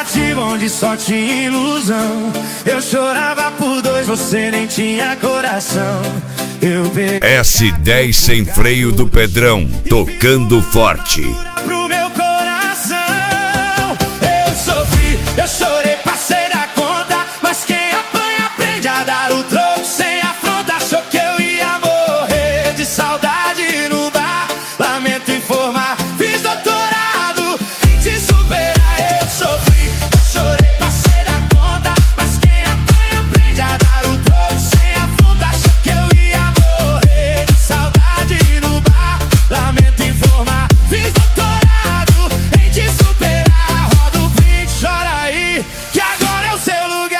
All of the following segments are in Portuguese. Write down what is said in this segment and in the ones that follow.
de bonde só tinha ilusão. Eu chorava por dois, você nem tinha coração. Eu peguei S10 sem freio do Pedrão, tocando forte. pro meu coração. Eu sofri, eu chorei, passei da conta. Mas quem apanha aprende a dar o troco sem afronta. Achou que eu ia morrer de saudade no bar. Lamento informar, fiz doutorado em te superar. Eu sofri, eu chorei, passei da conta. Mas quem apanha aprende a dar o troco sem afronta. Achou que eu ia morrer de saudade no bar. Lamento informar, fiz doutorado em te superar. Roda o print, chora aí, que agora é o seu lugar.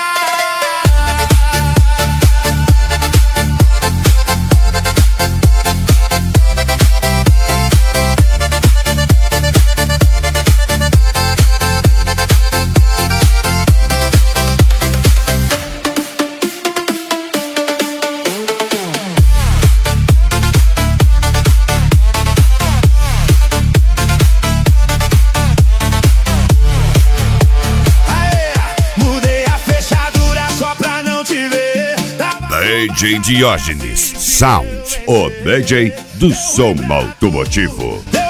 Aê, mudei a fechadura só pra não te ver. DJ Diógenes Sound, o DJ do som automotivo. Deu